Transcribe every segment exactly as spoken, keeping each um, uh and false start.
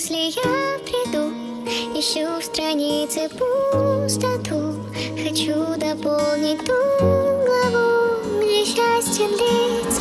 мысли я приду, ищу в странице пустоту. Хочу дополнить ту главу, где счастье длится.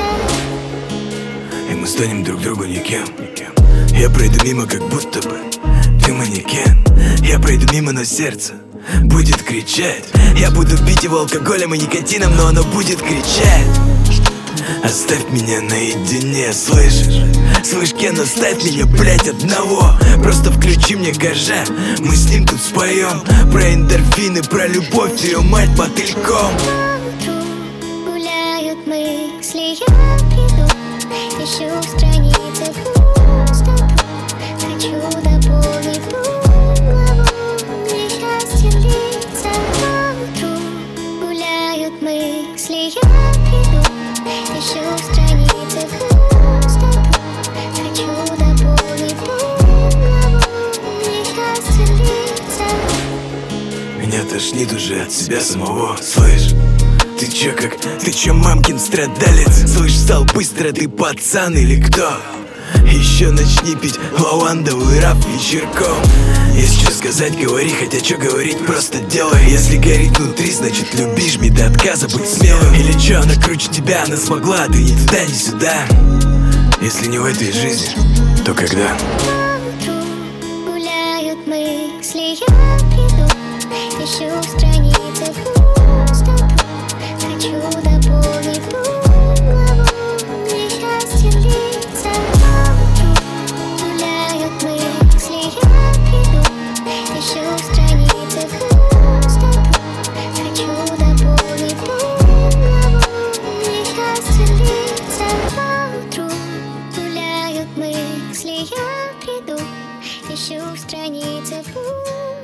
И мы станем друг другу никем. Я пройду мимо, как будто бы ты манекен. Я пройду мимо, но сердце будет кричать. Я буду пить его алкоголем и никотином, но оно будет кричать: оставь меня наедине, слышишь? Слышь, Кен, оставь меня, блять, одного. Просто включи мне гажа, мы с ним тут споем про эндорфины, про любовь, ее мать мотыльком. По утру гуляют мысли, я приду, ищу в странице пустоту. Хочу дополнить ту главу, где счастье длится. По утру гуляют мысли, я приду, ищу в странице пустоту. Хочу дополнить ту главу, где счастье длится. Меня тошнит уже от себя самого, слышь? Ты чё как, ты чё мамкин страдалец? Слышь, встал быстро, ты пацан или кто? Еще начни пить лавандовый раф вечерком. Есть что сказать, говори, хотя что говорить, просто делай. Если горит внутри, значит любишь, жми до отказа, будь смелым. Или чё, она круче тебя, она смогла, а ты ни туда, ни сюда. Если не в этой жизни, то когда? По утру гуляют мысли, я приду, ищу в странице пустоту. Хочу дополнить ту главу, где счастье длится. По утру гуляют мысли, я приду, ищу в странице пустоту. Хочу дополнить ту главу, где счастье длится. По утру гуляют мысли, я приду, ищу в странице пустоту.